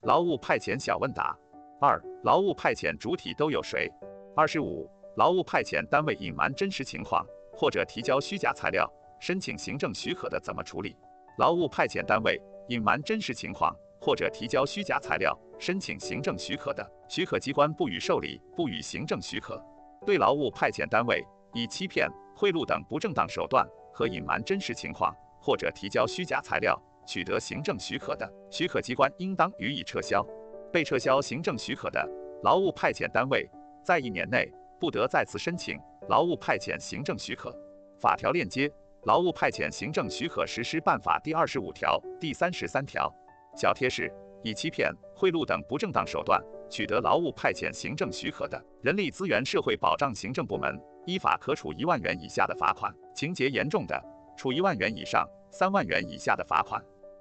劳务派遣小问答。2. 劳务派遣主体都有谁？25. 劳务派遣单位隐瞒真实情况或者提交虚假材料，申请行政许可的怎么处理？劳务派遣单位隐瞒真实情况或者提交虚假材料，申请行政许可的，许可机关不予受理，不予行政许可。对劳务派遣单位以欺骗、贿赂等不正当手段和隐瞒真实情况或者提交虚假材料取得行政许可的，许可机关应当予以撤销。被撤销行政许可的，劳务派遣单位在1年内不得再次申请劳务派遣行政许可。法条链接：劳务派遣行政许可实施办法第25条、第33条。小贴士：以欺骗、贿赂等不正当手段取得劳务派遣行政许可的，人力资源社会保障行政部门依法可处1万元以下的罚款，情节严重的，处1万元以上3万元以下的罚款。